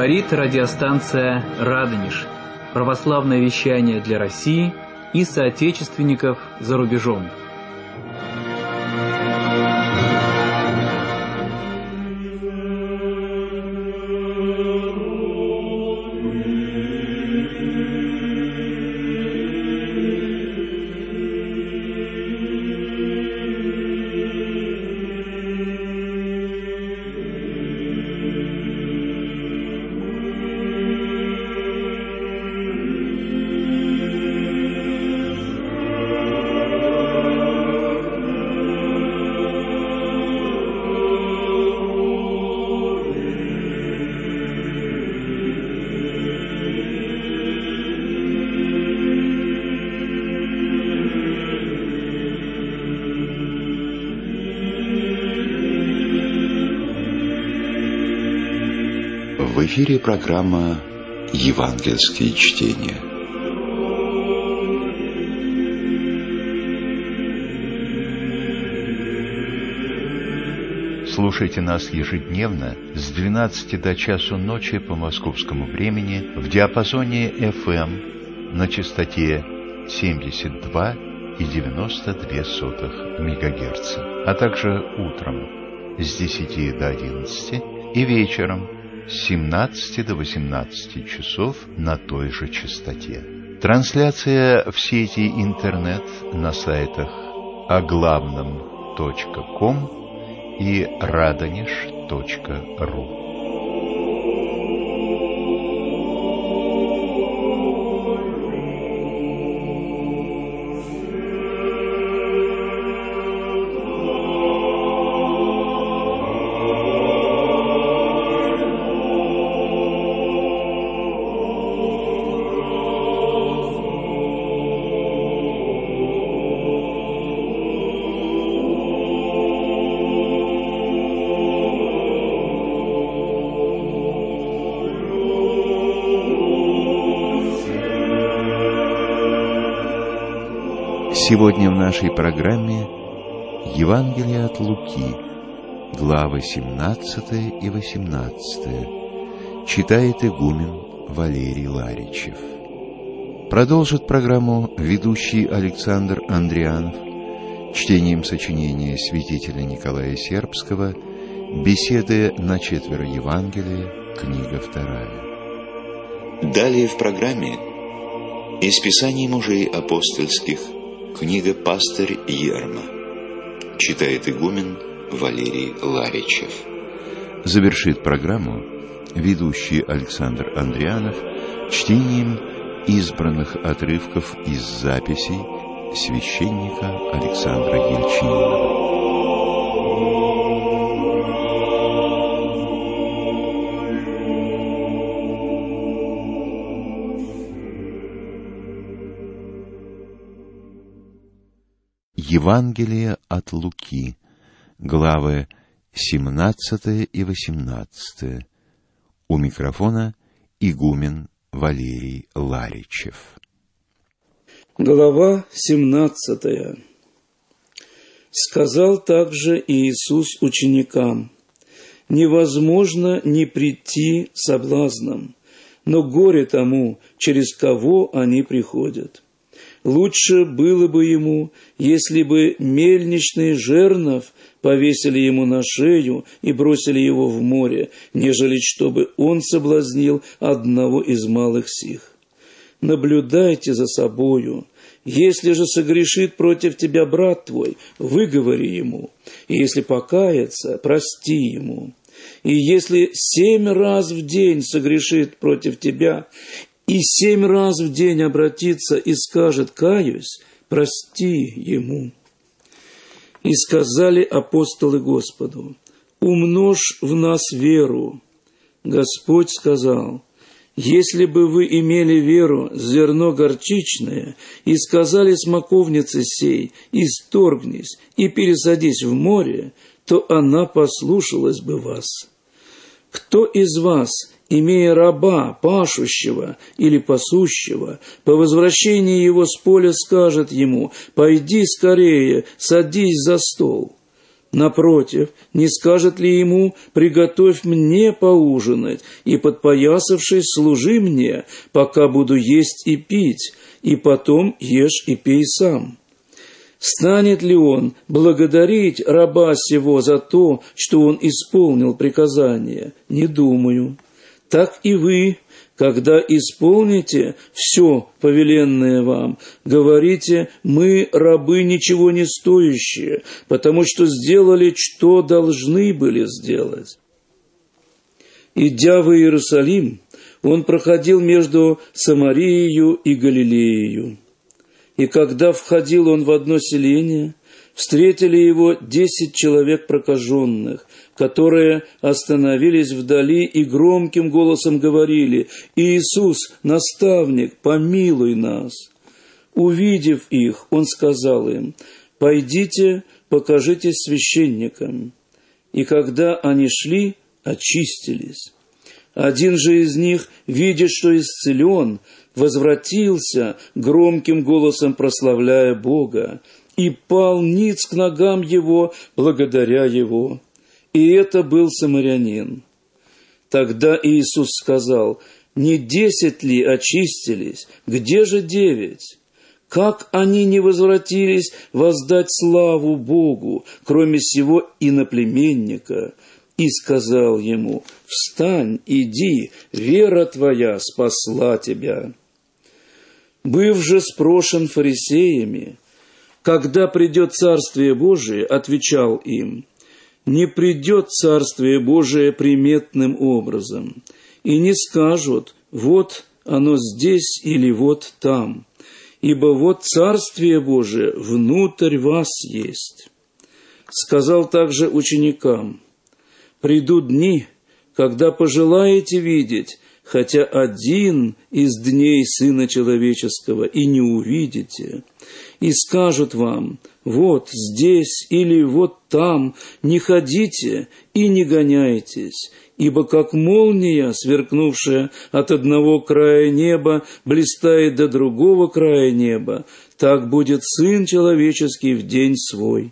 Говорит радиостанция «Радонеж». Православное вещание для России и соотечественников за рубежом. В эфире программа «Евангельские чтения». Слушайте нас ежедневно с 12 до часу ночи по московскому времени в диапазоне FM на частоте 72,92 МГц, а также утром с 10 до 11 и вечером с 17 до 18 часов на той же частоте. Трансляция в сети интернет на сайтах оглавном.ком и radonеж.ру. Сегодня в нашей программе Евангелие от Луки, главы 17 и 18, читает игумен Валерий Ларичев. Продолжит программу ведущий Александр Андрианов чтением сочинения святителя Николая Сербского «Беседы на четверо Евангелия», книга 2. Далее в программе из Писаний мужей апостольских, книга «Пастырь Ерма», читает игумен Валерий Ларичев. Завершит программу ведущий Александр Андрианов чтением избранных отрывков из записей священника Александра Ельчинина. Евангелие от Луки, главы 17 и 18. У микрофона игумен Валерий Ларичев. Глава 17. Сказал также Иисус ученикам: невозможно не прийти соблазном, но горе тому, через кого они приходят. Лучше было бы ему, если бы мельничный жернов повесили ему на шею и бросили его в море, нежели чтобы он соблазнил одного из малых сих. Наблюдайте за собою. Если же согрешит против тебя брат твой, выговори ему, и если покается, прости ему. И если 7 раз в день согрешит против тебя, и 7 раз в день обратится и скажет: «Каюсь», прости ему. И сказали апостолы Господу: умножь в нас веру. Господь сказал: если бы вы имели веру, зерно горчичное, и сказали смоковнице сей: исторгнись и пересадись в море, то она послушалась бы вас. Кто из вас, имея раба, пашущего или пасущего, по возвращении его с поля скажет ему: пойди скорее, садись за стол? Напротив, не скажет ли ему: «Приготовь мне поужинать, и, подпоясавшись, служи мне, пока буду есть и пить, и потом ешь и пей сам»? Станет ли он благодарить раба сего за то, что он исполнил приказание? Не думаю. Так и вы, когда исполните все повеленное вам, говорите: «Мы, рабы, ничего не стоящие, потому что сделали, что должны были сделать». Идя в Иерусалим, он проходил между Самарией и Галилеей. И когда входил он в одно селение, встретили его 10 человек прокаженных, которые остановились вдали и громким голосом говорили: «Иисус, наставник, помилуй нас». Увидев их, он сказал им: «Пойдите, покажитесь священникам». И когда они шли, очистились. Один же из них, видя, что исцелен, возвратился, громким голосом прославляя Бога, и пал ниц к ногам его, благодаря его. И это был самарянин. Тогда Иисус сказал: «Не 10 ли очистились? Где же 9? Как они не возвратились воздать славу Богу, кроме сего иноплеменника?» И сказал ему: «Встань, иди, вера твоя спасла тебя». Быв же спрошен фарисеями, когда придет Царствие Божие, отвечал им: «Не придет Царствие Божие приметным образом, и не скажут: вот оно здесь или вот там, ибо вот Царствие Божие внутрь вас есть». Сказал также ученикам: «Придут дни, когда пожелаете видеть хотя один из дней Сына Человеческого, и не увидите, и скажут вам: вот здесь или вот там, не ходите и не гоняйтесь, ибо как молния, сверкнувшая от одного края неба, блистает до другого края неба, так будет Сын Человеческий в день свой.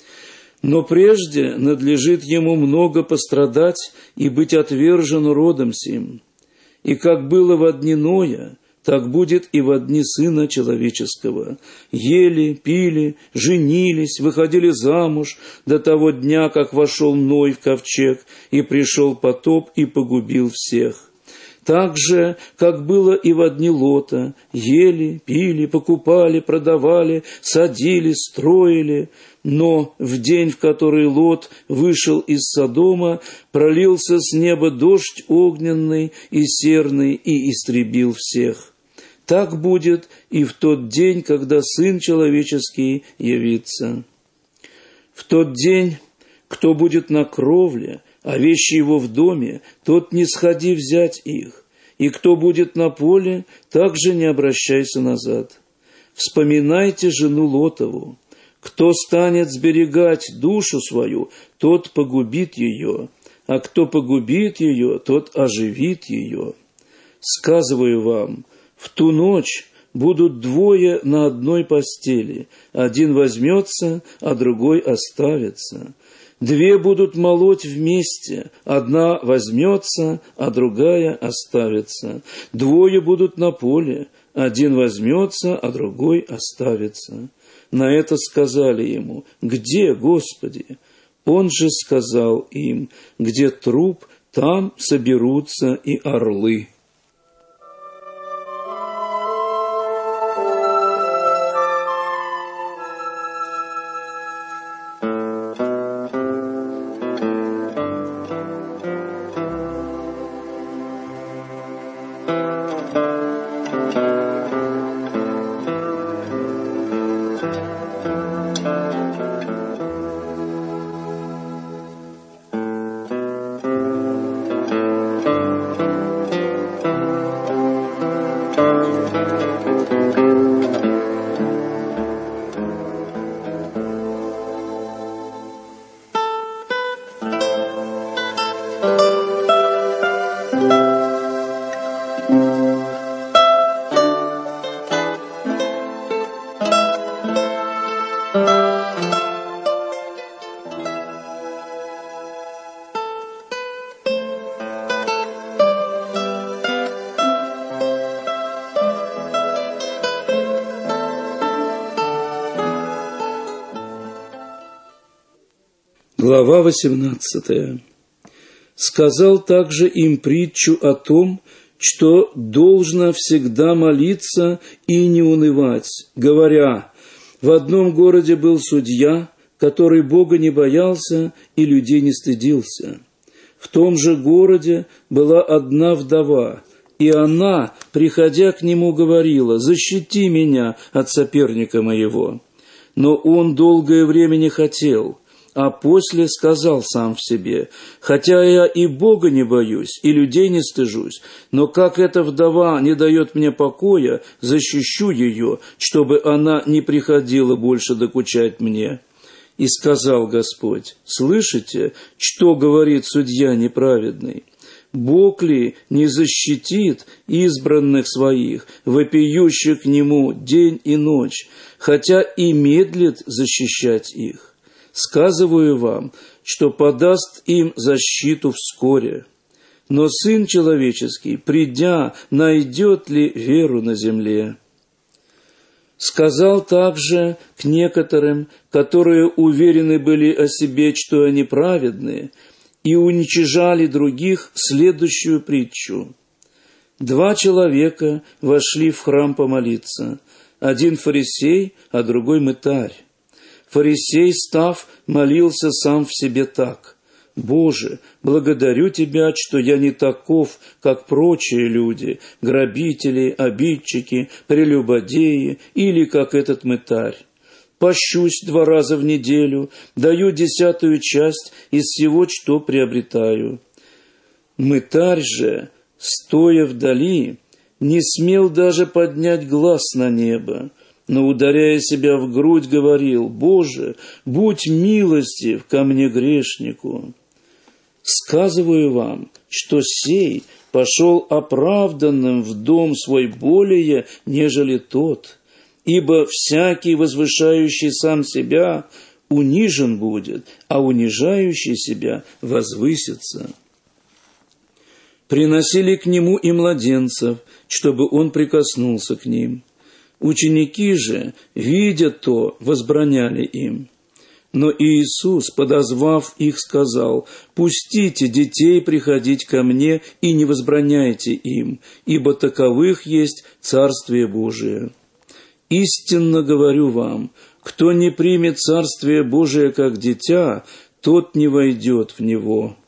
Но прежде надлежит ему много пострадать и быть отвержен родом сим. И как было во дни Ноя, так будет и во дни Сына Человеческого. Ели, пили, женились, выходили замуж до того дня, как вошел Ной в ковчег, и пришел потоп и погубил всех. Так же, как было и во дни Лота, ели, пили, покупали, продавали, садили, строили. Но в день, в который Лот вышел из Содома, пролился с неба дождь огненный и серный и истребил всех. Так будет и в тот день, когда Сын Человеческий явится. В тот день, кто будет на кровле, а вещи его в доме, тот не сходи взять их, и кто будет на поле, также не обращайся назад. Вспоминайте жену Лотову. Кто станет сберегать душу свою, тот погубит ее, а кто погубит ее, тот оживит ее. Сказываю вам, в ту ночь будут 2 на одной постели, один возьмется, а другой оставится. 2 будут молоть вместе, одна возьмется, а другая оставится. 2 будут на поле, один возьмется, а другой оставится. На это сказали ему: «Где, Господи?» Он же сказал им: «Где труп, там соберутся и орлы». Глава 18. Сказал также им притчу о том, что должно всегда молиться и не унывать, говоря: в одном городе был судья, который Бога не боялся и людей не стыдился. В том же городе была одна вдова, и она, приходя к нему, говорила: «Защити меня от соперника моего». Но он долгое время не хотел, а после сказал сам в себе: «Хотя я и Бога не боюсь, и людей не стыжусь, но как эта вдова не дает мне покоя, защищу ее, чтобы она не приходила больше докучать мне». И сказал Господь: «Слышите, что говорит судья неправедный? Бог ли не защитит избранных своих, вопиющих к Нему день и ночь, хотя и медлит защищать их? Сказываю вам, что подаст им защиту вскоре. Но Сын Человеческий, придя, найдет ли веру на земле?» Сказал также к некоторым, которые уверены были о себе, что они праведные, и уничижали других, следующую притчу. 2 человека вошли в храм помолиться, один фарисей, а другой мытарь. Фарисей, став, молился сам в себе так: «Боже, благодарю Тебя, что я не таков, как прочие люди, грабители, обидчики, прелюбодеи или как этот мытарь. Пощусь 2 раза в неделю, даю 10-ю часть из всего, что приобретаю». Мытарь же, стоя вдали, не смел даже поднять глаз на небо, но, ударяя себя в грудь, говорил: «Боже, будь милостив ко мне, грешнику». Сказываю вам, что сей пошел оправданным в дом свой более, нежели тот, ибо всякий, возвышающий сам себя, унижен будет, а унижающий себя возвысится. Приносили к нему и младенцев, чтобы он прикоснулся к ним. Ученики же, видя то, возбраняли им. Но Иисус, подозвав их, сказал: «Пустите детей приходить ко мне и не возбраняйте им, ибо таковых есть Царствие Божие. Истинно говорю вам, кто не примет Царствие Божие как дитя, тот не войдет в него».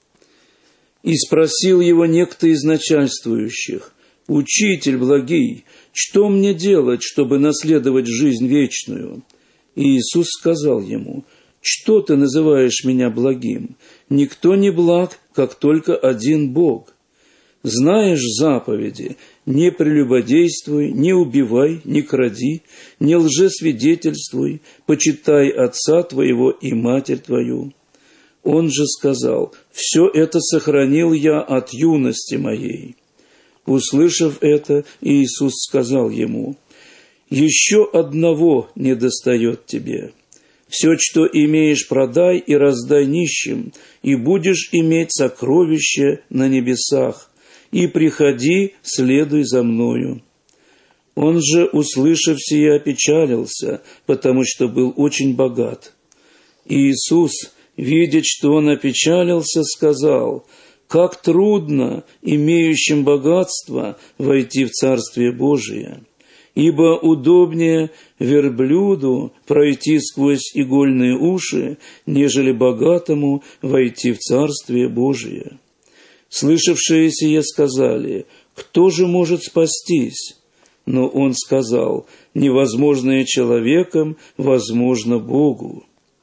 И спросил его некто из начальствующих: «Учитель благий, что мне делать, чтобы наследовать жизнь вечную?» И Иисус сказал ему: «Что ты называешь меня благим? Никто не благ, как только один Бог. Знаешь заповеди: не прелюбодействуй, не убивай, не кради, не лжесвидетельствуй, почитай отца твоего и матерь твою». Он же сказал: «Все это сохранил я от юности моей». Услышав это, Иисус сказал ему: «Еще одного недостает тебе. Все, что имеешь, продай и раздай нищим, и будешь иметь сокровище на небесах, и приходи, следуй за мною». Он же, услышав сие, опечалился, потому что был очень богат. Иисус, видя, что он опечалился, сказал: «Как трудно имеющим богатство войти в Царствие Божие! Ибо удобнее верблюду пройти сквозь игольные уши, нежели богатому войти в Царствие Божие». Слышавшие сие сказали: «Кто же может спастись?» Но он сказал: «Невозможное человеком возможно Богу».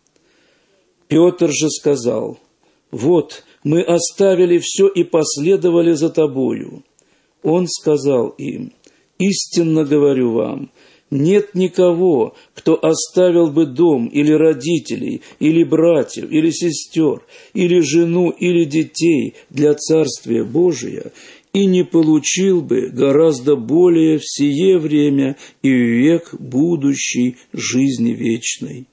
Петр же сказал: «Вот, мы оставили все и последовали за тобою». Он сказал им: «Истинно говорю вам, нет никого, кто оставил бы дом или родителей, или братьев, или сестер, или жену, или детей для Царствия Божия, и не получил бы гораздо более в сие время и в век будущий жизни вечной».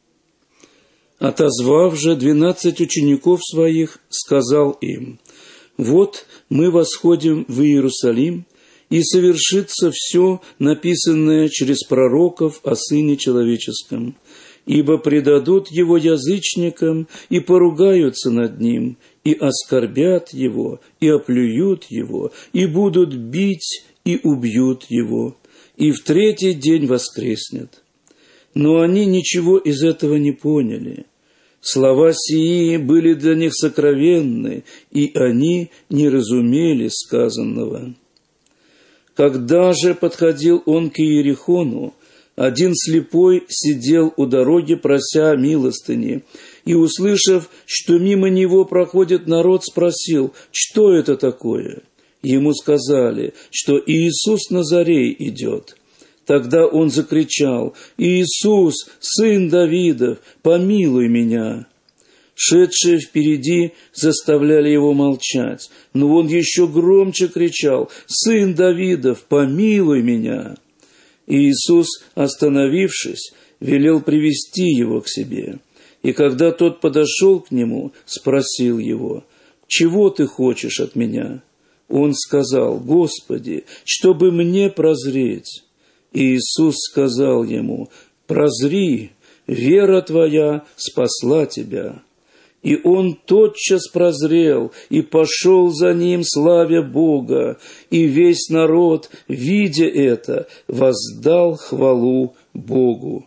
Отозвав же 12 учеников своих, сказал им: «Вот мы восходим в Иерусалим, и совершится все, написанное через пророков о Сыне Человеческом. ибо предадут его язычникам и поругаются над ним, и оскорбят его, и оплюют его, и будут бить, и убьют его, и в третий день воскреснет». Но они ничего из этого не поняли. Слова сии были для них сокровенны, и они не разумели сказанного. Когда же подходил он к Иерихону, один слепой сидел у дороги, прося милостыни, и, услышав, что мимо него проходит народ, спросил: «Что это такое?» Ему сказали, что Иисус Назарей идет. Тогда он закричал: «Иисус, сын Давидов, помилуй меня!» Шедшие впереди заставляли его молчать, но он еще громче кричал: «Сын Давидов, помилуй меня!» И Иисус, остановившись, велел привести его к себе. И когда тот подошел к нему, спросил его: «Чего ты хочешь от меня?» Он сказал: «Господи, чтобы мне прозреть». И Иисус сказал ему: «Прозри, вера твоя спасла тебя». И он тотчас прозрел и пошел за ним, славя Бога, и весь народ, видя это, воздал хвалу Богу.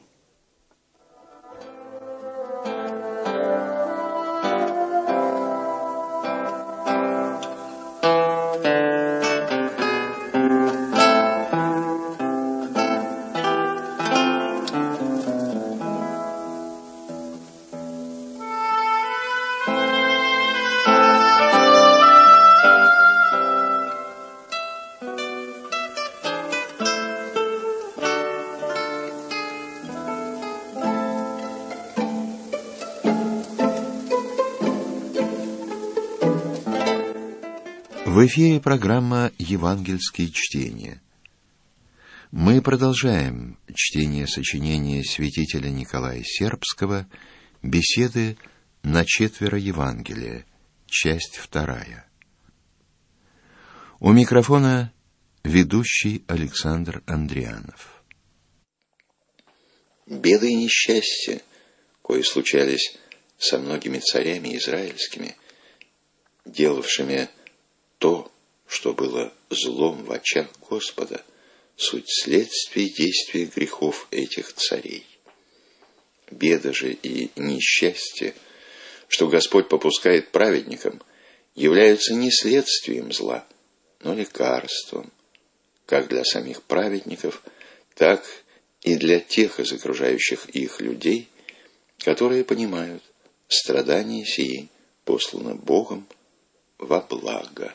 В эфире программа «Евангельские чтения». Мы продолжаем чтение сочинения святителя Николая Сербского «Беседы на четверо Евангелия», часть 2. У микрофона ведущий Александр Андрианов. Беды и несчастья, кои случались со многими царями израильскими, делавшими то, что было злом в очах Господа, суть следствия и действия грехов этих царей. Беда же и несчастье, что Господь попускает праведникам, являются не следствием зла, но лекарством, как для самих праведников, так и для тех из окружающих их людей, которые понимают, страдания сии посланы Богом во благо.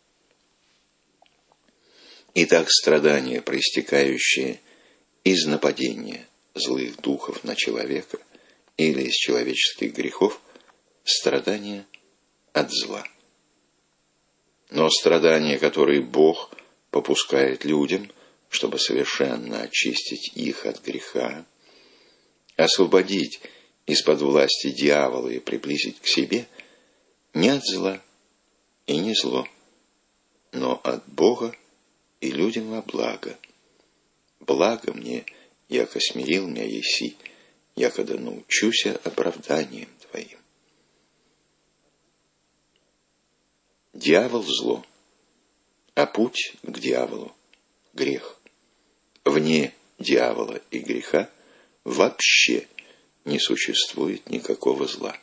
Итак, страдания, проистекающие из нападения злых духов на человека или из человеческих грехов, страдания от зла. Но страдания, которые Бог попускает людям, чтобы совершенно очистить их от греха, освободить из-под власти дьявола и приблизить к себе, не от зла и не зло, но от Бога и людям во благо. Благо мне, яко смирил меня еси, якода научуся оправданием твоим. Дьявол – зло, а путь к дьяволу – грех. Вне дьявола и греха вообще не существует никакого зла.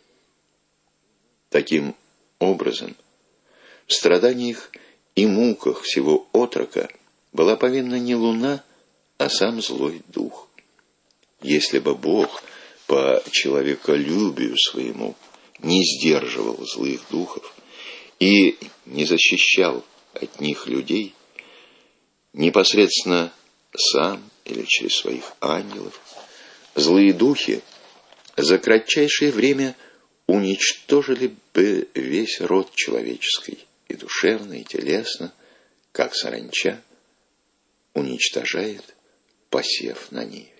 Таким образом, в страданиях и муках всего отрока была повинна не луна, а сам злой дух. Если бы Бог по человеколюбию своему не сдерживал злых духов и не защищал от них людей, непосредственно сам или через своих ангелов, злые духи за кратчайшее время уничтожили бы весь род человеческий, и душевно, и телесно, как саранча уничтожает посев на ниве.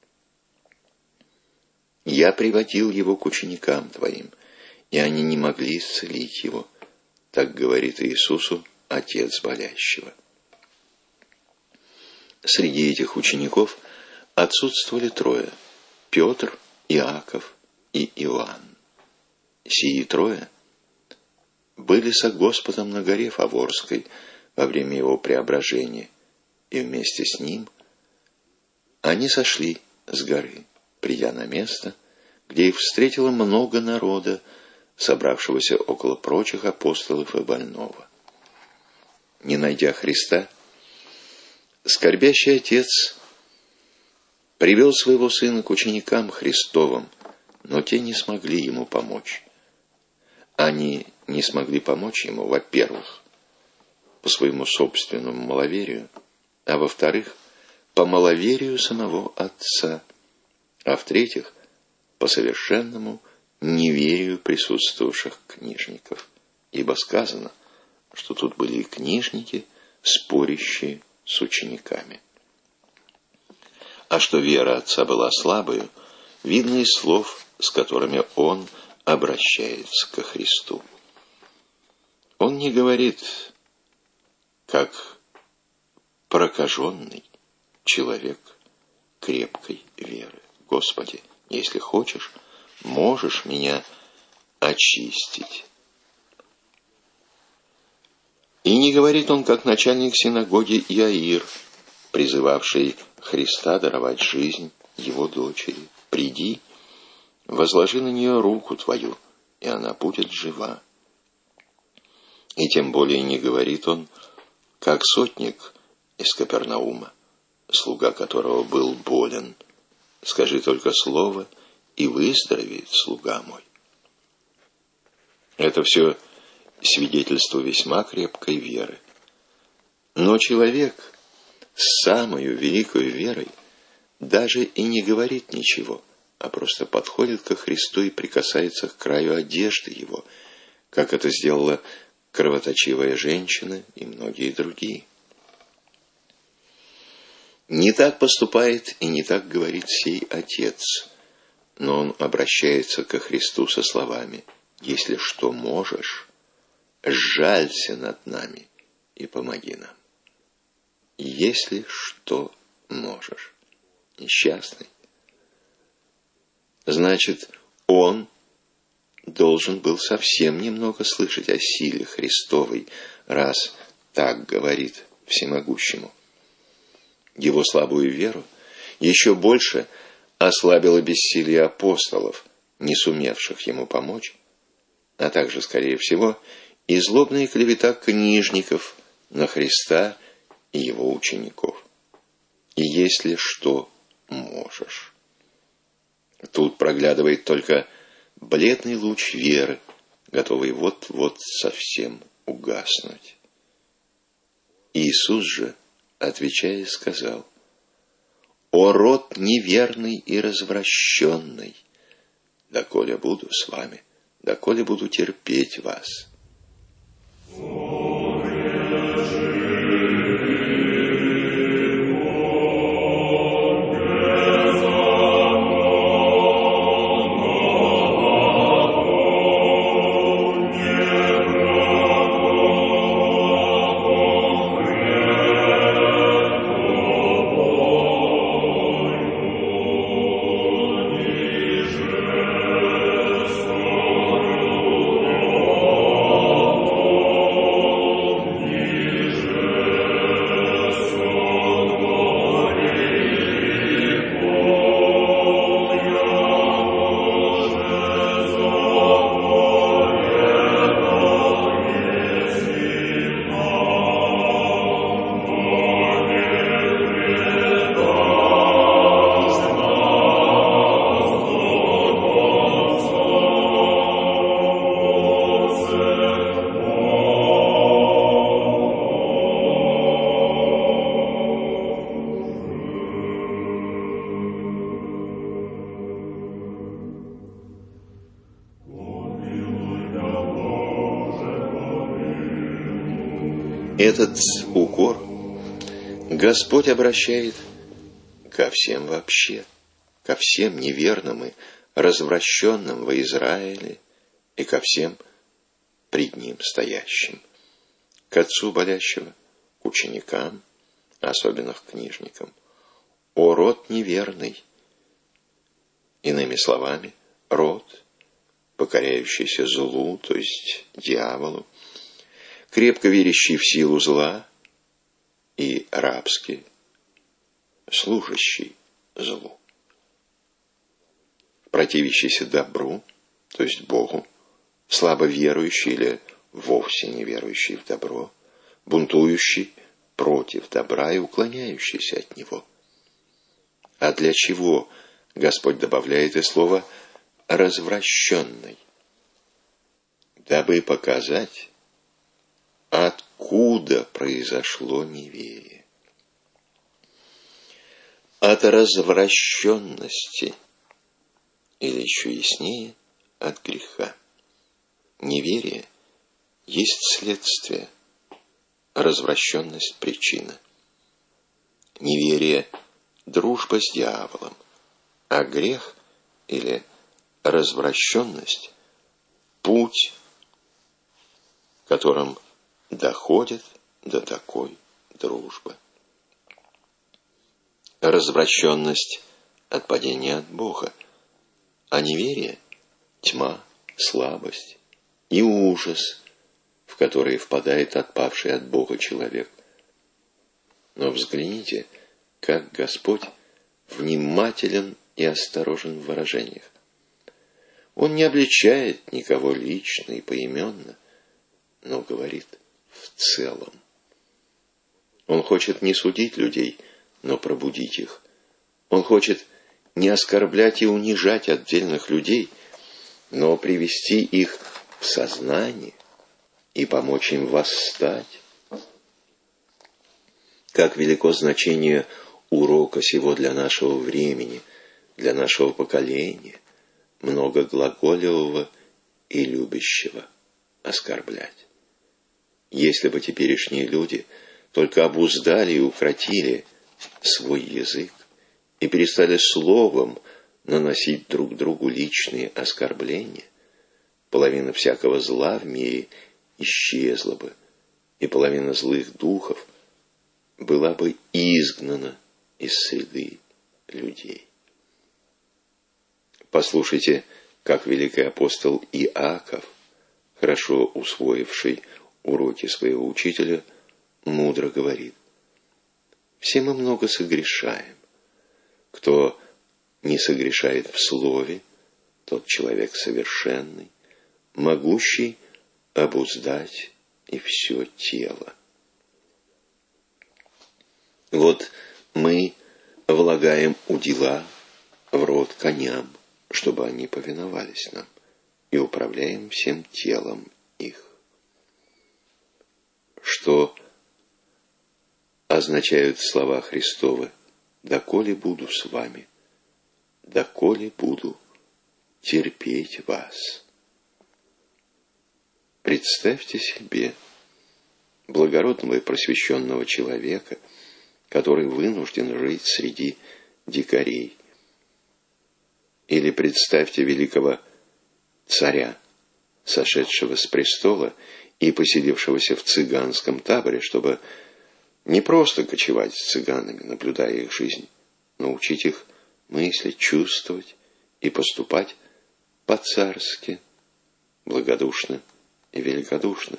Я приводил его к ученикам твоим, и они не могли исцелить его, так говорит Иисусу отец болящего. Среди этих учеников отсутствовали трое: Петр, Иаков и Иоанн. Сии трое были со Господом на горе Фаворской во время его преображения, и вместе с ним они сошли с горы, придя на место, где их встретило много народа, собравшегося около прочих апостолов и больного. Не найдя Христа, скорбящий отец привел своего сына к ученикам Христовым, но те не смогли ему помочь. Они не смогли помочь ему, во-первых, по своему собственному маловерию, а во-вторых, по маловерию самого отца, а в-третьих, по совершенному неверию присутствовавших книжников. Ибо сказано, что тут были и книжники, спорящие с учениками. А что вера отца была слабою, видно из слов, с которыми он обращается ко Христу. Он не говорит, как прокаженный человек крепкой веры: «Господи, если хочешь, можешь меня очистить». И не говорит он, как начальник синагоги Иаир, призывавший Христа даровать жизнь его дочери: «Приди, возложи на нее руку твою, и она будет жива». И тем более не говорит он, как сотник из Капернаума, слуга которого был болен: «Скажи только слово, и выздоровеет слуга мой». Это все свидетельство весьма крепкой веры. Но человек с самой великой верой даже и не говорит ничего, а просто подходит ко Христу и прикасается к краю одежды его, как это сделала кровоточивая женщина и многие другие. Не так поступает и не так говорит сей отец, но он обращается ко Христу со словами: «Если что можешь, сжалься над нами и помоги нам». Если что можешь. Несчастный. Значит, он должен был совсем немного слышать о силе Христовой, раз так говорит всемогущему. Его слабую веру еще больше ослабило бессилие апостолов, не сумевших ему помочь, а также, скорее всего, и злобная клевета книжников на Христа и его учеников. И если что можешь. Тут проглядывает только бледный луч веры, готовый вот-вот совсем угаснуть. Иисус же, отвечая, сказал: «О род неверный и развращенный, доколе буду с вами, доколе буду терпеть вас». Этот укор Господь обращает ко всем вообще, ко всем неверным и развращенным во Израиле и ко всем пред Ним стоящим, к отцу болящего, к ученикам, особенно к книжникам. «О род неверный, Иными словами, род, покоряющийся злу, то есть дьяволу, крепко верящий в силу зла, и рабский, служащий злу, противящийся добру, то есть Богу, слабо верующий или вовсе не верующий в добро, бунтующий против добра и уклоняющийся от него. А для чего Господь добавляет и слово «развращенный»? Дабы показать, откуда произошло неверие. От развращенности, или еще яснее, от греха. Неверие есть следствие, развращенность – причина. Неверие – дружба с дьяволом, а грех или развращенность – путь, которым доходит до такой дружбы. Развращенность от падения от Бога, а неверие – тьма, слабость и ужас, в которые впадает отпавший от Бога человек. Но взгляните, как Господь внимателен и осторожен в выражениях. Он не обличает никого лично и поименно, но говорит в целом. Он хочет не судить людей, но пробудить их. Он хочет не оскорблять и унижать отдельных людей, но привести их в сознание и помочь им восстать. Как велико значение урока сего для нашего времени, для нашего поколения, многоглаголевого и любящего оскорблять. Если бы теперешние люди только обуздали и укротили свой язык и перестали словом наносить друг другу личные оскорбления, половина всякого зла в мире исчезла бы, и половина злых духов была бы изгнана из среды людей. Послушайте, как великий апостол Иаков, хорошо усвоивший уроки своего учителя, мудро говорит: «Все мы много согрешаем. Кто не согрешает в слове, тот человек совершенный, могущий обуздать и все тело». Вот мы влагаем удила в рот коням, чтобы они повиновались нам, и управляем всем телом их. Что означают слова Христовы: «Доколе буду с вами, доколе буду терпеть вас». Представьте себе благородного и просвещенного человека, который вынужден жить среди дикарей. Или представьте великого царя, сошедшего с престола и поселившегося в цыганском таборе, чтобы не просто кочевать с цыганами, наблюдая их жизнь, но учить их мыслить, чувствовать и поступать по-царски, благодушно и великодушно.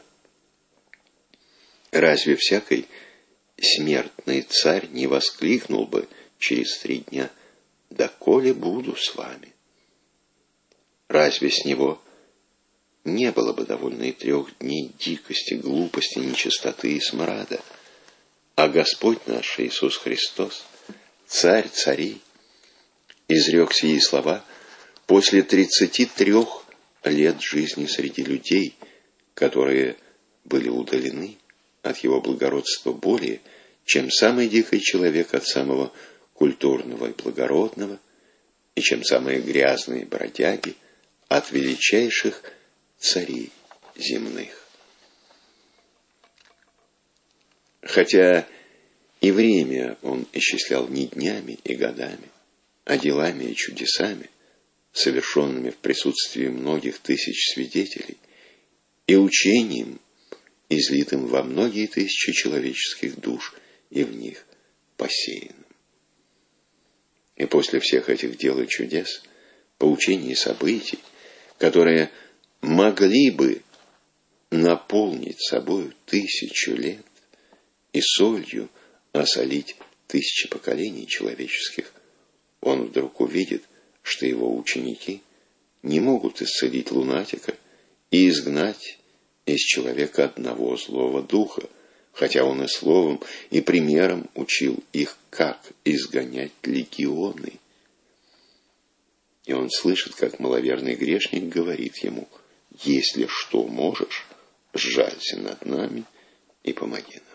Разве всякий смертный царь не воскликнул бы через 3 дня: «Доколе буду с вами»? Разве с него не было бы довольно и 3 дней дикости, глупости, нечистоты и смрада? А Господь наш Иисус Христос, Царь царей, изрек сии слова после 33 лет жизни среди людей, которые были удалены от Его благородства более, чем самый дикий человек от самого культурного и благородного, и чем самые грязные бродяги от величайших царей земных. Хотя и время он исчислял не днями и годами, а делами и чудесами, совершенными в присутствии многих тысяч свидетелей, и учением, излитым во многие тысячи человеческих душ и в них посеянным. И после всех этих дел и чудес поучений и событий, которые могли бы наполнить собою 1000 лет и солью осолить 1000 поколений человеческих, он вдруг увидит, что его ученики не могут исцелить лунатика и изгнать из человека одного злого духа, хотя он и словом, и примером учил их, как изгонять легионы. И он слышит, как маловерный грешник говорит ему: «Если что можешь, сжалься над нами и помоги нам».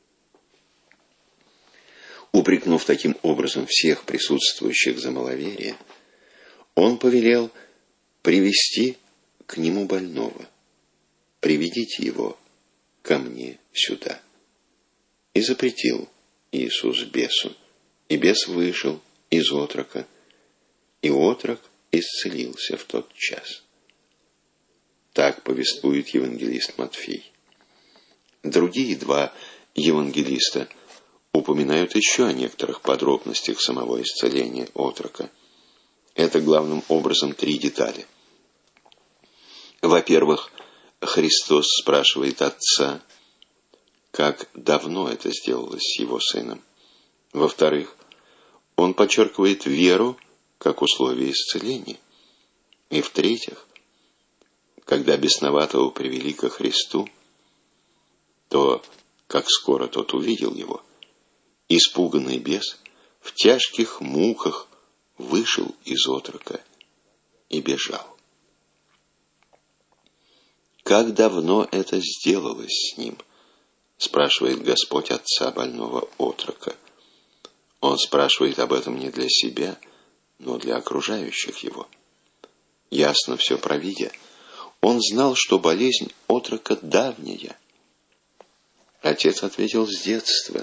Упрекнув таким образом всех присутствующих за маловерие, он повелел привести к нему больного: «Приведите его ко мне сюда». И запретил Иисус бесу, и бес вышел из отрока, и отрок исцелился в тот час. Так повествует евангелист Матфей. Другие 2 евангелиста упоминают еще о некоторых подробностях самого исцеления отрока. Это главным образом 3 детали. Во-первых, Христос спрашивает Отца, как давно это сделалось с Его Сыном. Во-вторых, Он подчеркивает веру как условие исцеления. И в-третьих, когда бесноватого привели ко Христу, то, как скоро тот увидел Его, испуганный бес в тяжких муках вышел из отрока и бежал. «Как давно это сделалось с ним?» — спрашивает Господь Отца больного отрока. Он спрашивает об этом не для себя, но для окружающих его. Ясно все провидя, он знал, что болезнь отрока давняя. Отец ответил: «С детства».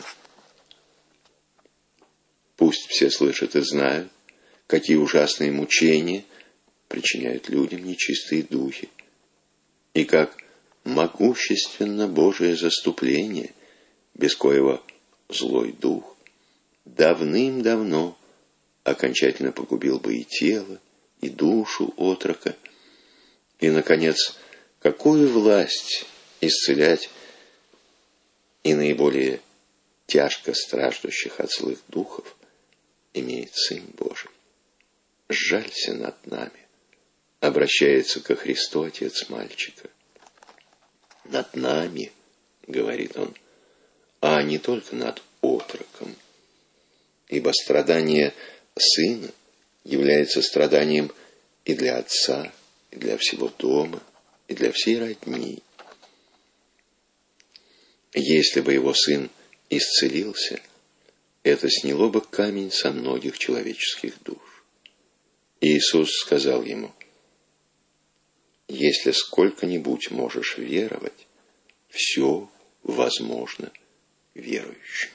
Пусть все слышат и знают, какие ужасные мучения причиняют людям нечистые духи, и как могущественно Божие заступление, без коего злой дух давным-давно окончательно погубил бы и тело, и душу отрока, и, наконец, какую власть исцелять и наиболее тяжко страждущих от злых духов имеет Сын Божий. «Сжалься над нами», обращается ко Христу отец мальчика. «Над нами», говорит он, а не только над отроком. Ибо страдание сына является страданием и для отца, и для всего дома, и для всей родни. Если бы его сын исцелился, это сняло бы камень со многих человеческих душ. Иисус сказал ему: если сколько-нибудь можешь веровать, все возможно верующему.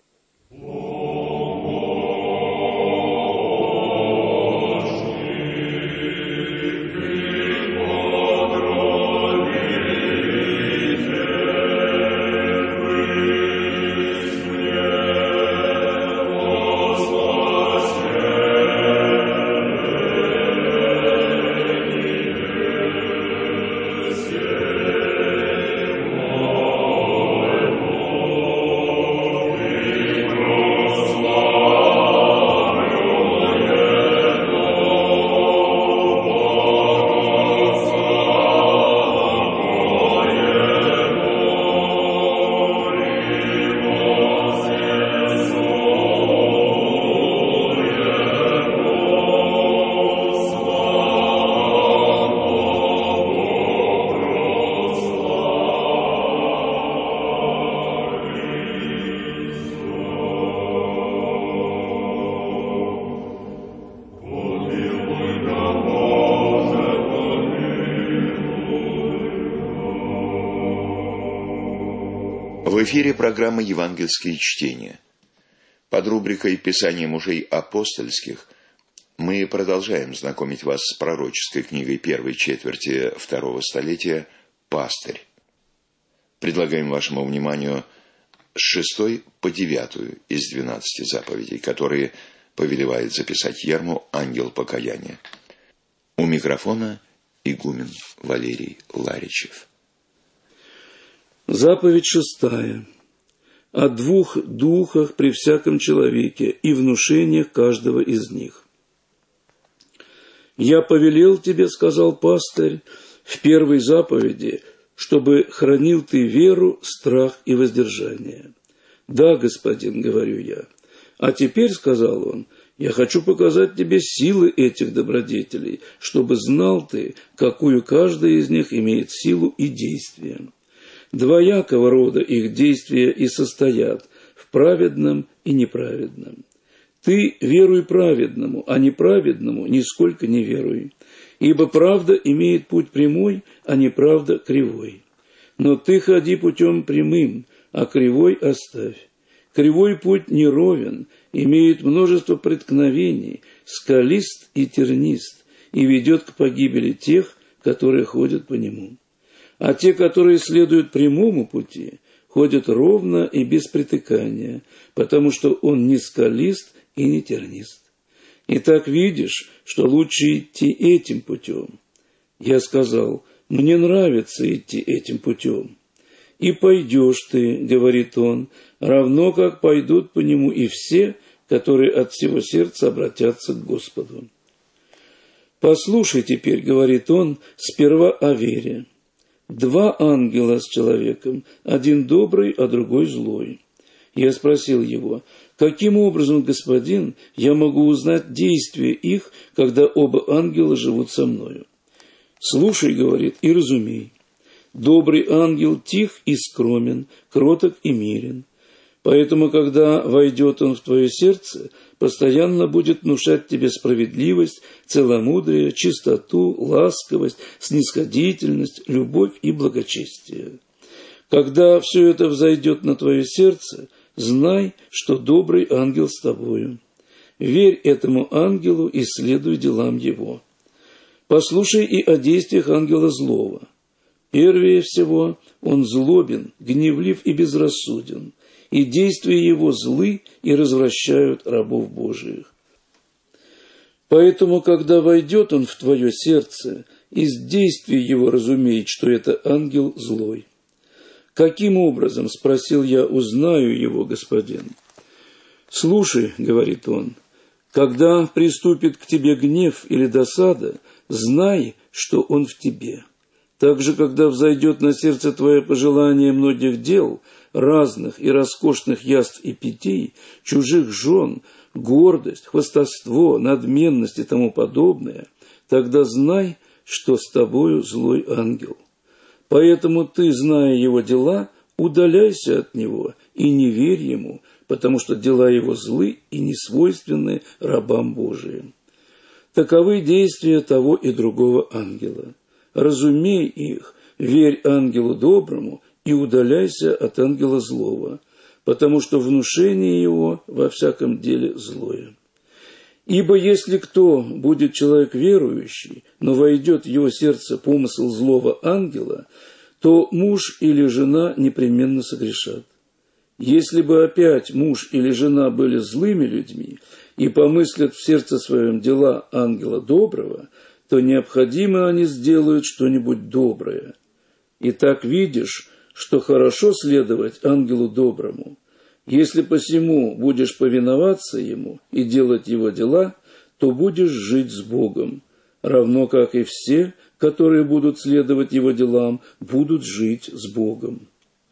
В эфире программа «Евангельские чтения». Под рубрикой «Писание мужей апостольских» мы продолжаем знакомить вас с пророческой книгой первой четверти второго столетия «Пастырь». Предлагаем вашему вниманию с 6 по 9 из 12 заповедей, которые повелевает записать Ерму ангел покаяния. У микрофона игумен Валерий Ларичев. Заповедь 6. О 2 духах при всяком человеке и внушениях каждого из них. «Я повелел тебе, — сказал пастырь, — в первой заповеди, чтобы хранил ты веру, страх и воздержание. Да, господин, — говорю я. А теперь, — сказал он, — я хочу показать тебе силы этих добродетелей, чтобы знал ты, какую каждая из них имеет силу и действие. Двоякого рода их действия и состоят в праведном и неправедном. Ты веруй праведному, а неправедному нисколько не веруй. Ибо правда имеет путь прямой, а неправда кривой. Но ты ходи путем прямым, а кривой оставь. Кривой путь неровен, имеет множество преткновений, скалист и тернист, и ведет к погибели тех, которые ходят по нему. А те, которые следуют прямому пути, ходят ровно и без притыкания, потому что он не скалист и не тернист. Итак, видишь, что лучше идти этим путем. Я сказал, мне нравится идти этим путем. И пойдешь ты, говорит он, равно как пойдут по нему и все, которые от всего сердца обратятся к Господу. Послушай теперь, говорит он, сперва о вере. 2 ангела с человеком, один добрый, а другой злой. Я спросил его, каким образом, господин, я могу узнать действие их, когда оба ангела живут со мною? Слушай, говорит, и разумей. Добрый ангел тих и скромен, кроток и мирен. Поэтому, когда войдет он в твое сердце, постоянно будет внушать тебе справедливость, целомудрие, чистоту, ласковость, снисходительность, любовь и благочестие. Когда все это взойдет на твое сердце, знай, что добрый ангел с тобою. Верь этому ангелу и следуй делам его. Послушай и о действиях ангела злого. Первее всего, он злобен, гневлив и безрассуден, и действия его злы и развращают рабов Божиих. Поэтому, когда войдет он в твое сердце, из действий его разумеет, что это ангел злой. Каким образом, спросил я, узнаю его, господин? Слушай, говорит он, когда приступит к тебе гнев или досада, знай, что он в тебе. Также, когда взойдет на сердце твое пожелание многих дел, разных и роскошных яств и питий, чужих жен, гордость, хвастовство, надменность и тому подобное, тогда знай, что с тобою злой ангел. Поэтому ты, зная его дела, удаляйся от него и не верь ему, потому что дела его злы и несвойственны рабам Божиим. Таковы действия того и другого ангела. Разумей их, верь ангелу доброму и удаляйся от ангела злого, потому что внушение его во всяком деле злое. Ибо если кто будет человек верующий, но войдет в его сердце помысл злого ангела, то муж или жена непременно согрешат. Если бы опять муж или жена были злыми людьми и помыслят в сердце своем дела ангела доброго, то необходимо они сделают что-нибудь доброе. И так видишь, что хорошо следовать ангелу доброму. Если посему будешь повиноваться ему и делать его дела, то будешь жить с Богом, равно как и все, которые будут следовать его делам, будут жить с Богом.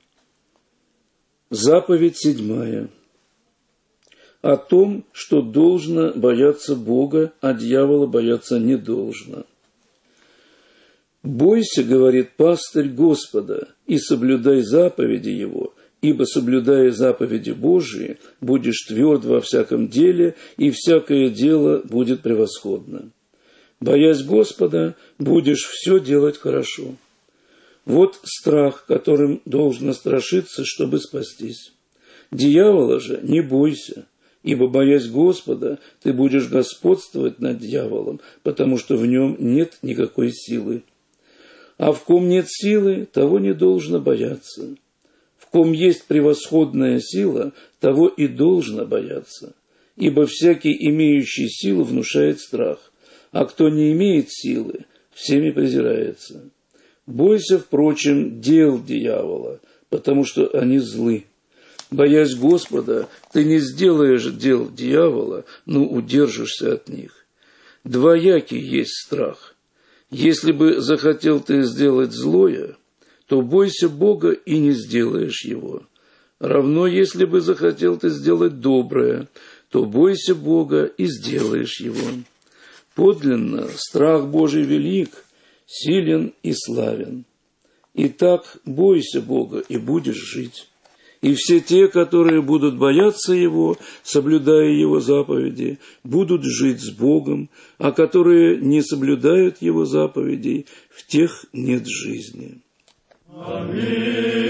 Заповедь 7. О том, что должно бояться Бога, а дьявола бояться не должно. «Бойся, — говорит пастырь, — Господа, и соблюдай заповеди Его, ибо, соблюдая заповеди Божии, будешь тверд во всяком деле, и всякое дело будет превосходно. Боясь Господа, будешь все делать хорошо. Вот страх, которым должно страшиться, чтобы спастись. Дьявола же не бойся, ибо, боясь Господа, ты будешь господствовать над дьяволом, потому что в нем нет никакой силы. А в ком нет силы, того не должно бояться. В ком есть превосходная сила, того и должно бояться. Ибо всякий, имеющий силу, внушает страх, а кто не имеет силы, всеми презирается. Бойся, впрочем, дел дьявола, потому что они злы. Боясь Господа, ты не сделаешь дел дьявола, но удержишься от них. Двоякий есть страх. Если бы захотел ты сделать злое, то бойся Бога и не сделаешь его. Равно, если бы захотел ты сделать доброе, то бойся Бога и сделаешь его. Подлинно страх Божий велик, силен и славен. Итак, бойся Бога и будешь жить. И все те, которые будут бояться Его, соблюдая Его заповеди, будут жить с Богом, а которые не соблюдают Его заповедей, в тех нет жизни. Аминь.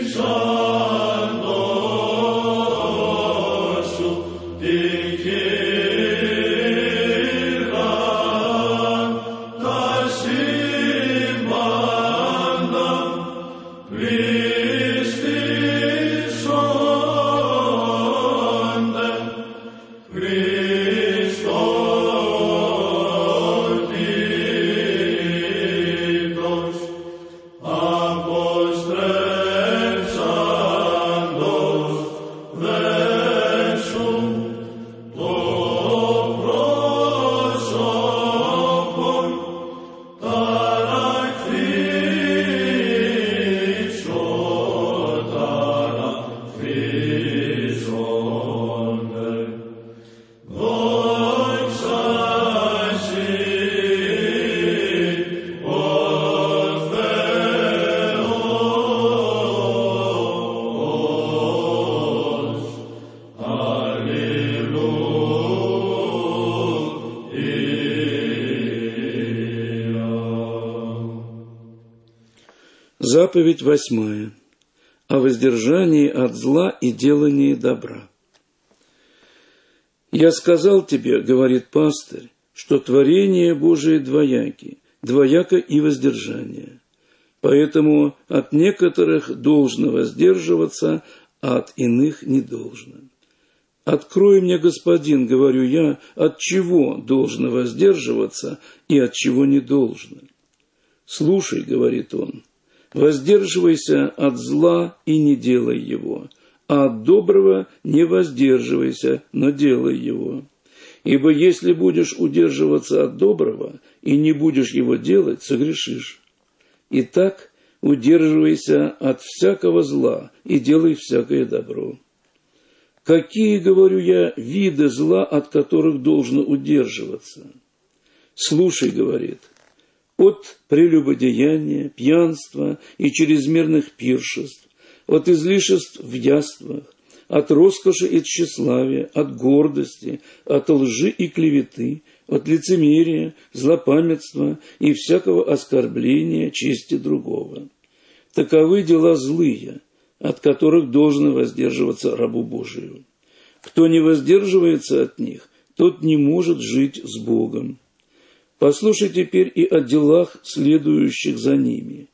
Заповедь 8. О воздержании от зла и делании добра. «Я сказал тебе, — говорит пастырь, — что творение Божие двояки, двояко и воздержание. Поэтому от некоторых должно воздерживаться, а от иных не должно. Открой мне, Господин, — говорю я, — от чего должно воздерживаться и от чего не должно. Слушай, — говорит он, — воздерживайся от зла и не делай его, а от доброго не воздерживайся, но делай его. Ибо если будешь удерживаться от доброго и не будешь его делать, согрешишь. Итак, удерживайся от всякого зла и делай всякое добро. Какие, говорю я, виды зла, от которых должно удерживаться? Слушай, — говорит, — от прелюбодеяния, пьянства и чрезмерных пиршеств, от излишеств в яствах, от роскоши и тщеславия, от гордости, от лжи и клеветы, от лицемерия, злопамятства и всякого оскорбления чести другого. Таковы дела злые, от которых должно воздерживаться рабу Божию. Кто не воздерживается от них, тот не может жить с Богом. Послушай теперь и о делах, следующих за ними.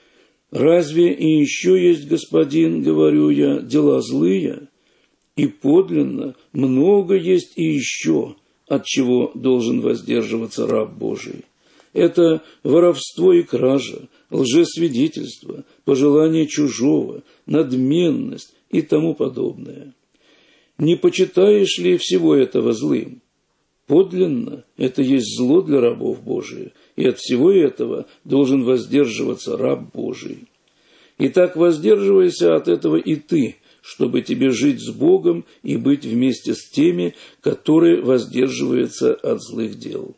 Разве и еще есть, Господин, говорю я, дела злые? И подлинно много есть и еще, от чего должен воздерживаться раб Божий. Это воровство и кража, лжесвидетельство, пожелание чужого, надменность и тому подобное. Не почитаешь ли всего этого злым? Подлинно это есть зло для рабов Божиих, и от всего этого должен воздерживаться раб Божий. Итак, воздерживайся от этого и ты, чтобы тебе жить с Богом и быть вместе с теми, которые воздерживаются от злых дел.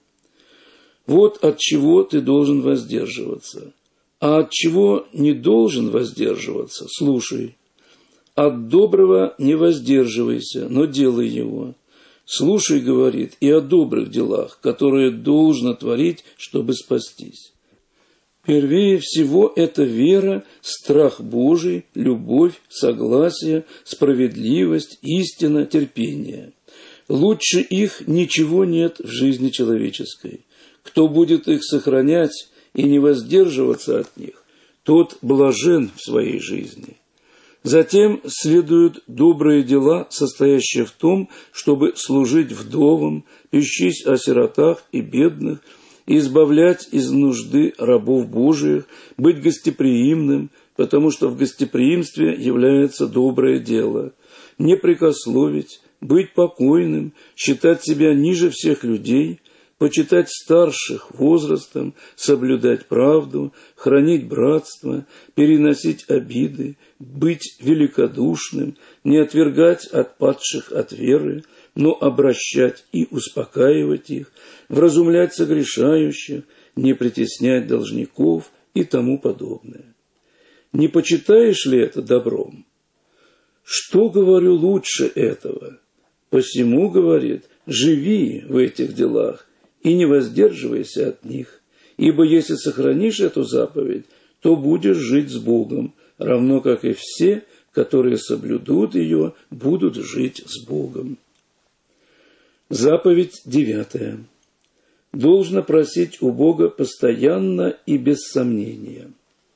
Вот от чего ты должен воздерживаться. А от чего не должен воздерживаться, слушай. От доброго не воздерживайся, но делай его. Слушай, говорит, и о добрых делах, которые должно творить, чтобы спастись. Первее всего это вера, страх Божий, любовь, согласие, справедливость, истина, терпение. Лучше их ничего нет в жизни человеческой. Кто будет их сохранять и не воздерживаться от них, тот блажен в своей жизни. Затем следуют добрые дела, состоящие в том, чтобы служить вдовам, печись о сиротах и бедных, избавлять из нужды рабов Божиих, быть гостеприимным, потому что в гостеприимстве является доброе дело, не прекословить, быть покойным, считать себя ниже всех людей, почитать старших возрастом, соблюдать правду, хранить братство, переносить обиды, быть великодушным, не отвергать отпадших от веры, но обращать и успокаивать их, вразумлять согрешающих, не притеснять должников и тому подобное. Не почитаешь ли это добром? Что, говорю, лучше этого? Посему, говорит, живи в этих делах и не воздерживайся от них, ибо если сохранишь эту заповедь, то будешь жить с Богом, равно как и все, которые соблюдут ее, будут жить с Богом. Заповедь 9. Должно просить у Бога постоянно и без сомнения.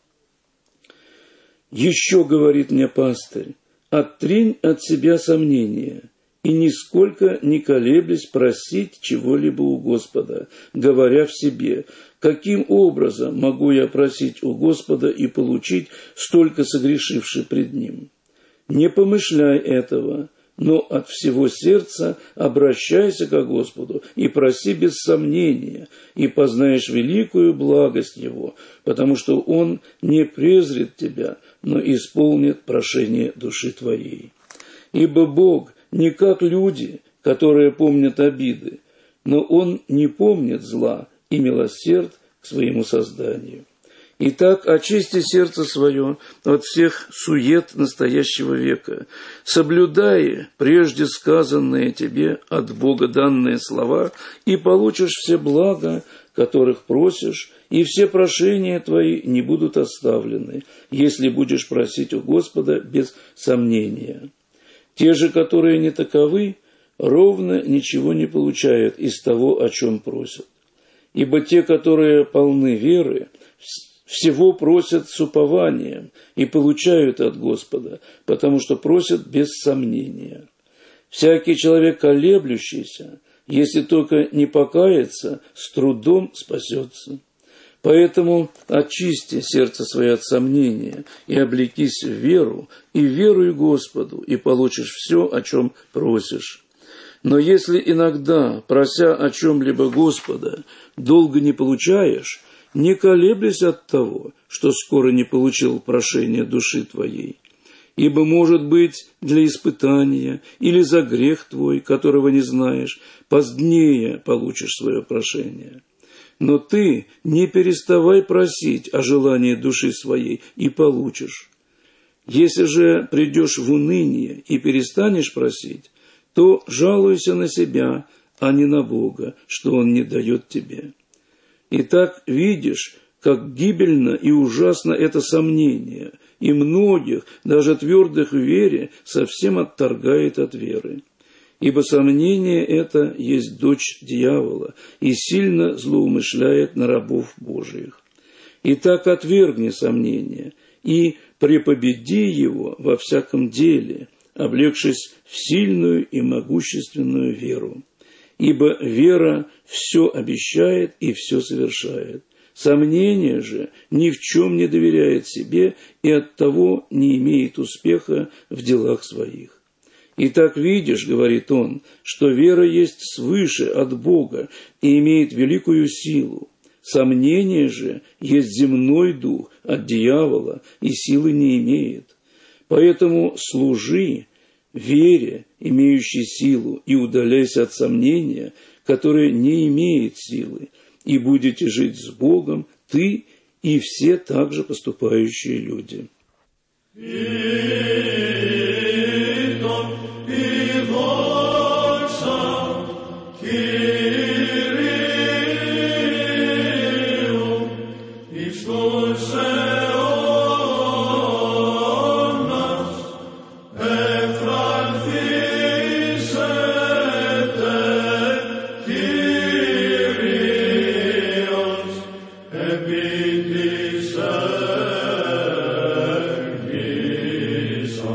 Еще, говорит мне пастырь, оттринь от себя сомнения и нисколько не колеблясь просить чего-либо у Господа, говоря в себе, каким образом могу я просить у Господа и получить, столько согрешивши пред Ним. Не помышляй этого, но от всего сердца обращайся к Господу и проси без сомнения, и познаешь великую благость Его, потому что Он не презрит тебя, но исполнит прошение души твоей. Ибо Бог не как люди, которые помнят обиды, но Он не помнит зла и милосерд к своему созданию. Итак, очисти сердце свое от всех сует настоящего века, соблюдая прежде сказанные тебе от Бога данные слова, и получишь все блага, которых просишь, и все прошения твои не будут оставлены, если будешь просить у Господа без сомнения. Те же, которые не таковы, ровно ничего не получают из того, о чем просят. Ибо те, которые полны веры, всего просят с упованием и получают от Господа, потому что просят без сомнения. Всякий человек колеблющийся, если только не покается, с трудом спасется. Поэтому очисти сердце свое от сомнения и облекись в веру, и веруй Господу, и получишь все, о чем просишь. Но если иногда, прося о чем-либо Господа, долго не получаешь, не колеблясь от того, что скоро не получил прошения души твоей. Ибо, может быть, для испытания или за грех твой, которого не знаешь, позднее получишь свое прошение. Но ты не переставай просить о желании души своей и получишь. Если же придешь в уныние и перестанешь просить, то жалуйся на себя, а не на Бога, что Он не дает тебе. Итак, видишь, как гибельно и ужасно это сомнение, и многих, даже твердых в вере, совсем отторгает от веры. Ибо сомнение это есть дочь дьявола и сильно злоумышляет на рабов Божиих. Итак, отвергни сомнение и препобеди его во всяком деле, облегшись в сильную и могущественную веру. Ибо вера все обещает и все совершает. Сомнение же ни в чем не доверяет себе и оттого не имеет успеха в делах своих. Итак, видишь, говорит он, что вера есть свыше от Бога и имеет великую силу. Сомнение же есть земной дух от дьявола и силы не имеет. Поэтому служи вере, имеющей силу, и удаляйся от сомнения, которое не имеет силы, и будете жить с Богом ты и все также поступающие люди. Epitlis servis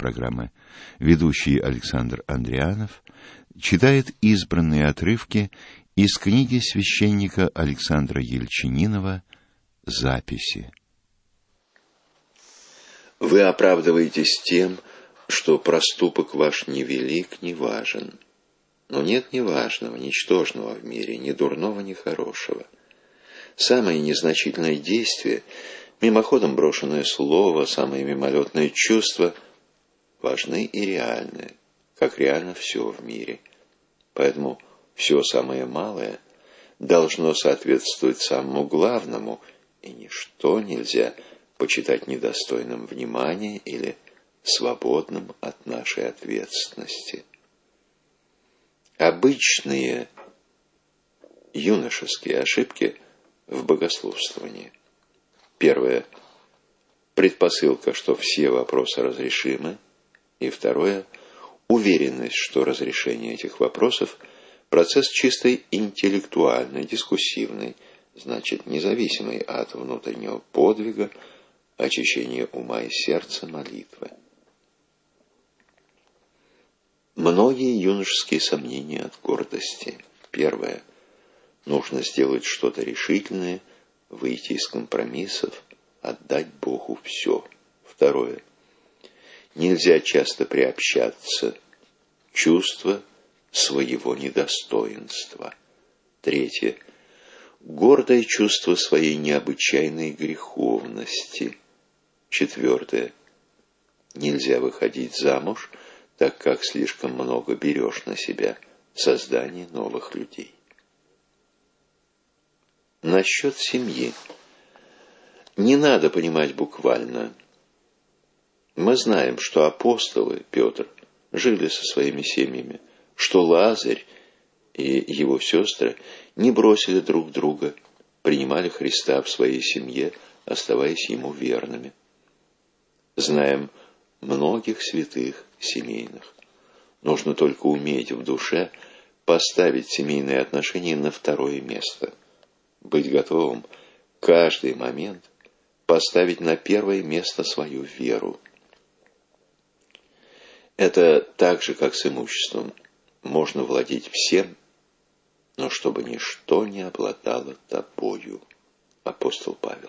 программы ведущий Александр Андрианов читает избранные отрывки из книги священника Александра Ельчининова «Записи». Вы оправдываетесь тем, что проступок ваш ни велик, ни важен. Но нет ни важного, ничтожного в мире, ни дурного, ни хорошего. Самое незначительное действие, мимоходом брошенное слово, самое мимолетное чувство важны и реальны, как реально все в мире. Поэтому все самое малое должно соответствовать самому главному, и ничто нельзя почитать недостойным внимания или свободным от нашей ответственности. Обычные юношеские ошибки в богословствовании. Первое. Предпосылка, что все вопросы разрешимы. И второе. Уверенность, что разрешение этих вопросов – процесс чисто интеллектуальный, дискуссивный, значит, независимый от внутреннего подвига, очищения ума и сердца, молитвы. Многие юношеские сомнения от гордости. Первое. Нужно сделать что-то решительное, выйти из компромиссов, отдать Богу все. Второе. Нельзя часто приобщаться чувство своего недостоинства. Третье. Гордое чувство своей необычайной греховности. Четвертое. Нельзя выходить замуж, так как слишком много берешь на себя создание новых людей. Насчет семьи. Не надо понимать буквально. Мы знаем, что апостолы, Петр, жили со своими семьями, что Лазарь и его сестры не бросили друг друга, принимали Христа в своей семье, оставаясь ему верными. Знаем многих святых семейных. Нужно только уметь в душе поставить семейные отношения на второе место. Быть готовым каждый момент поставить на первое место свою веру. Это так же, как с имуществом. Можно владеть всем, но чтобы ничто не обладало тобою. Апостол Павел.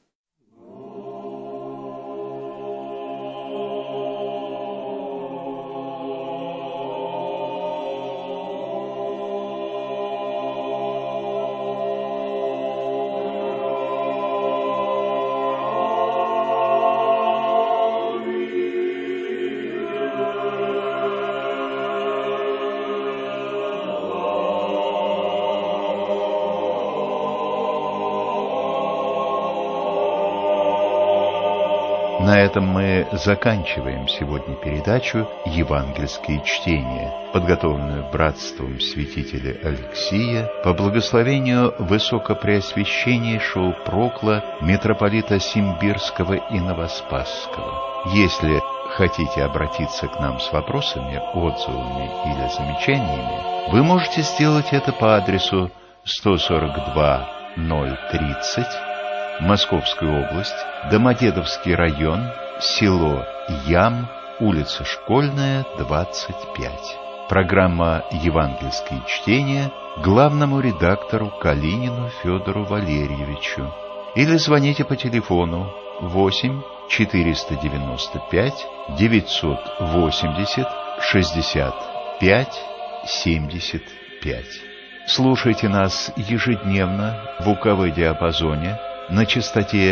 На этом мы заканчиваем сегодня передачу «Евангельские чтения», подготовленную братством святителя Алексия по благословению высокопреосвященнейшего прокла митрополита Симбирского и Новоспасского. Если хотите обратиться к нам с вопросами, отзывами или замечаниями, вы можете сделать это по адресу 142-030, Московская область, Домодедовский район, село Ям, улица Школьная, 25. Программа «Евангельские чтения» главному редактору Калинину Федору Валерьевичу. Или звоните по телефону 8 495 980 65 75. Слушайте нас ежедневно в УКВ-диапазоне на частоте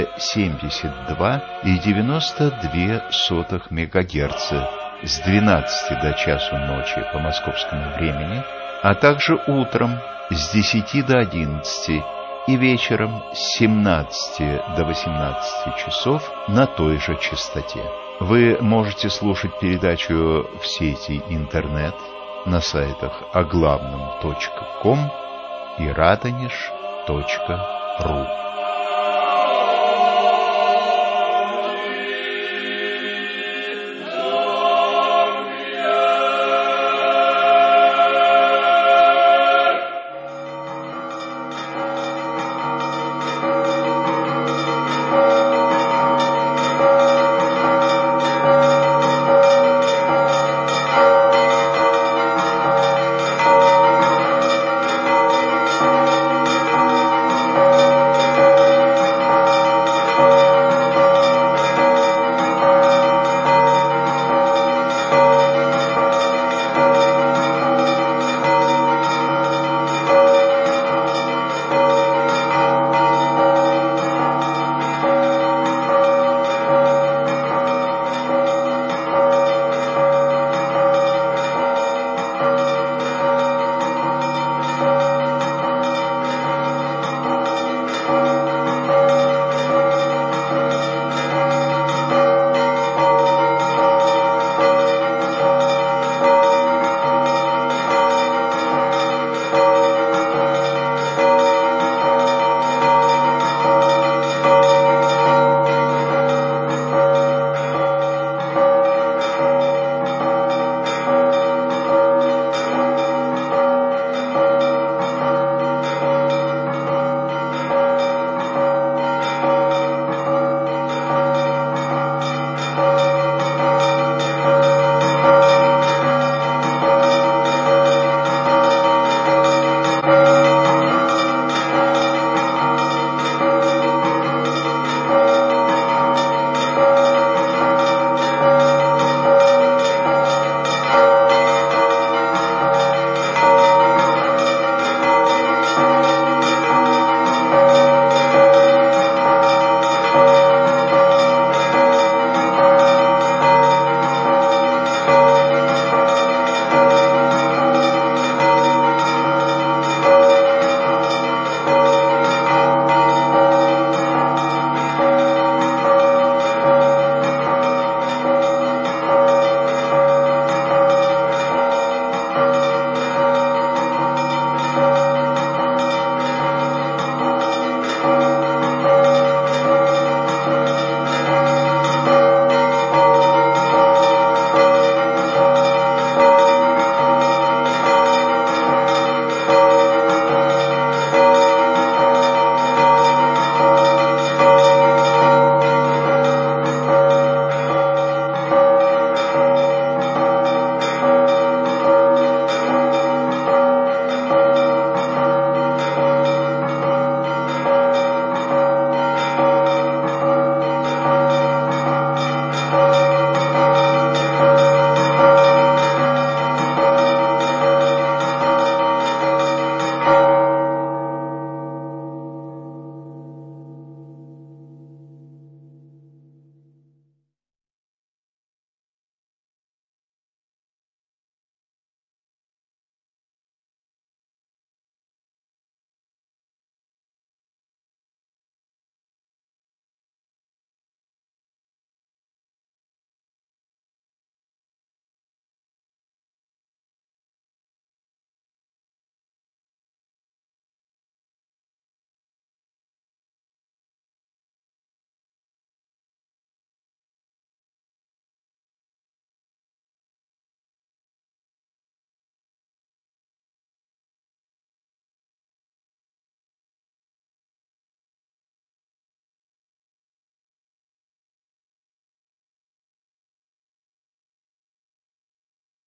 72,92 МГц с 12 до часу ночи по московскому времени, а также утром с 10 до 11 и вечером с 17 до 18 часов на той же частоте. Вы можете слушать передачу в сети интернет на сайтах оглавном.ком и радонеж.ру.